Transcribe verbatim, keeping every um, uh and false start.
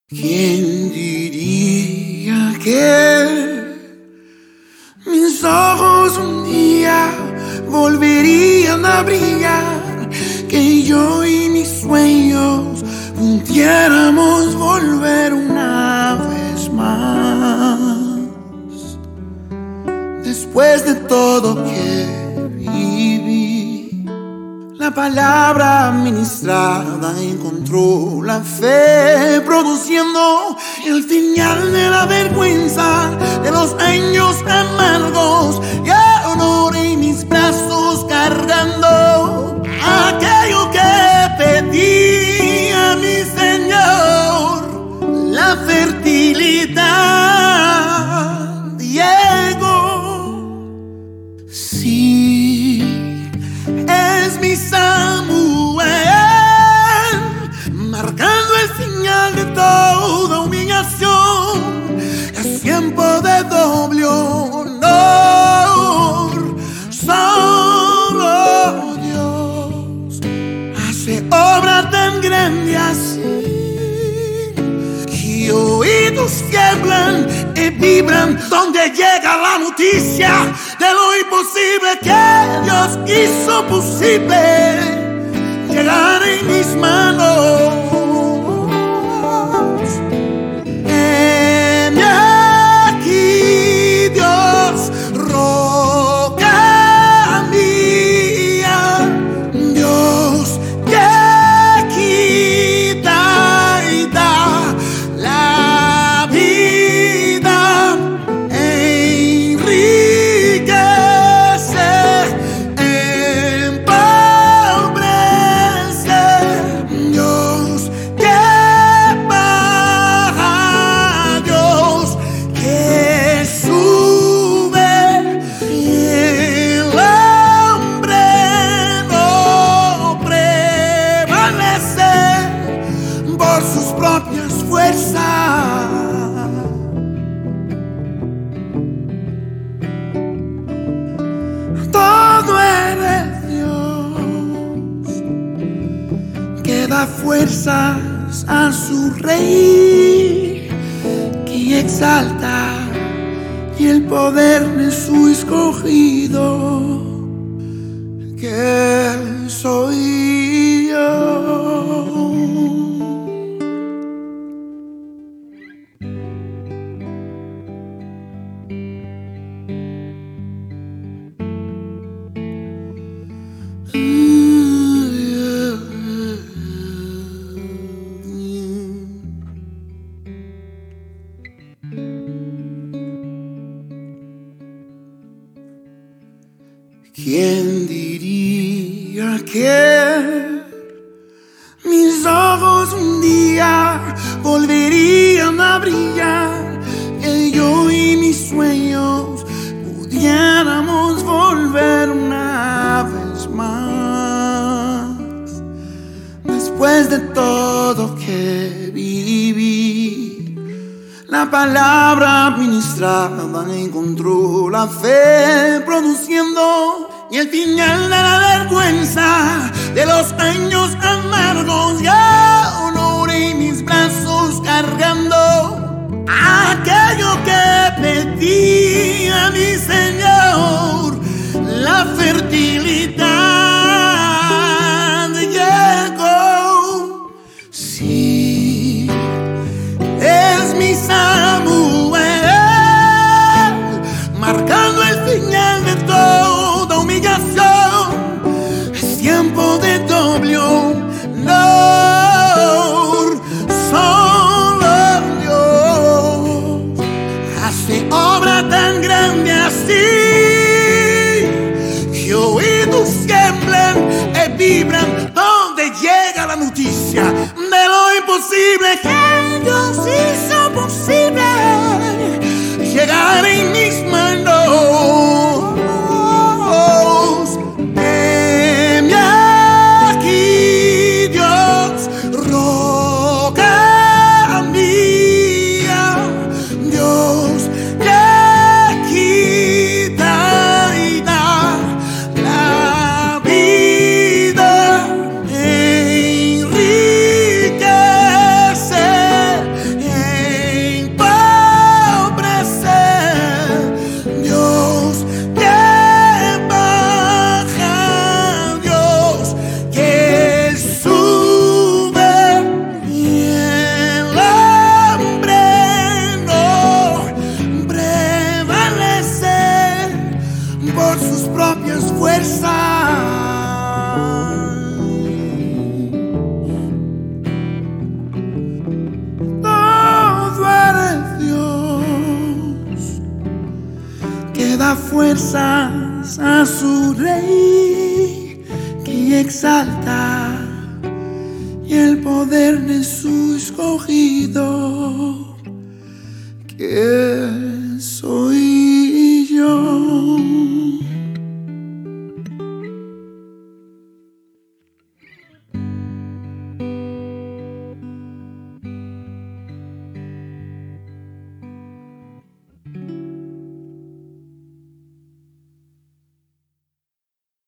¿Quién diría que mis ojos un día volverían a brillar? Que yo y mis sueños pudiéramos volver una vez más. Después de todo que viví, la palabra ministrada encontró la fe, produciendo el final de la vergüenza de los años amargos. Y honoré mis brazos cargando aquello que pedí a mi Señor, la fertilidad llegó. Sí, es mi Samuel, marcando el final de toda humillación. Es tiempo de doble honor. Solo Dios hace obra tan grande así, que oídos tiemblan y vibran donde llega la noticia de lo imposible que Dios hizo posible llegar en mis manos. Heme aquí, Dios, roca mía, Dios que quita y da la vida, enriquece, empobrece, Dios que baja, Dios que sube, y el hombre no prevalece por sus propias fuerzas. Todo eres Dios, que da fuerzas a su rey, que exalta y el poder de su escogido, que soy yo. ¿Quién diría que mis ojos un día volverían a brillar? Que yo y mis sueños pudiéramos volver una vez más. Después de todo que viví, la palabra ministrada encontró la fe, produciendo y el final de la vergüenza de los años amargos. Ya honoré mis brazos cargando aquello que pedí a mi Señor, la fertilidad llegó. Sí, es mi Samuel, marcando el final de toda humillación. Es tiempo de doble honor. Solo Dios hace obra tan grande así, que oídos tiemblan y vibran donde llega la noticia de lo imposible que Dios hizo posible llegar en mis manos. Heme aquí, Dios, roca mía, Dios que quita y da la vida, enriquece da fuerzas a su rey que exalta y el poder de su escogido que